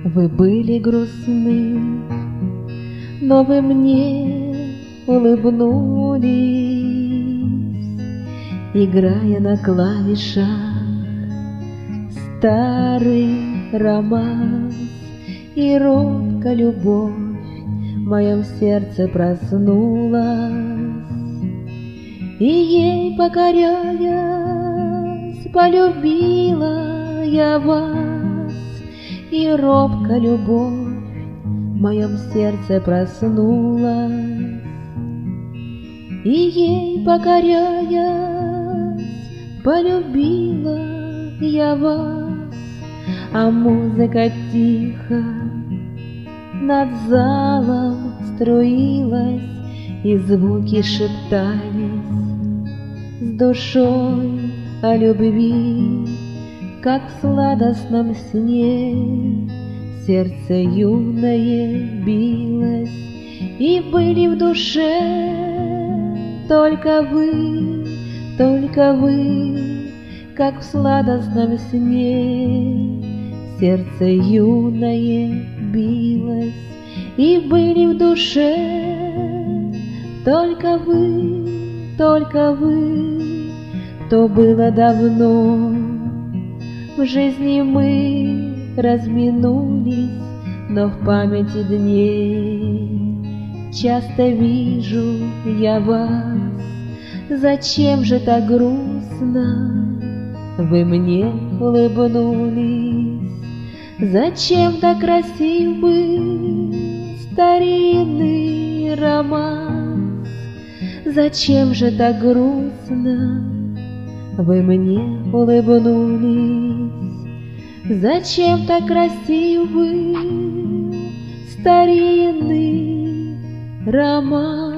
Вы были грустны, но вы мне улыбнулись, играя на клавишах старый романс. И робко любовь в моем сердце проснулась, и ей покоряясь, полюбила я вас. И робко любовь в моем сердце проснулась, и ей покоряясь, полюбила я вас. А музыка тихо над залом струилась, и звуки шептались с душой о любви, как в сладостном сне сердце юное билось. И были в душе только вы, как в сладостном сне сердце юное билось. И были в душе только вы, то было давно. В жизни мы разминулись, но в памяти дней часто вижу я вас. Зачем же так грустно вы мне улыбнулись? Зачем так красив был старинный романс? Зачем же так грустно вы мне улыбнулись? Зачем так красив был старинный романс?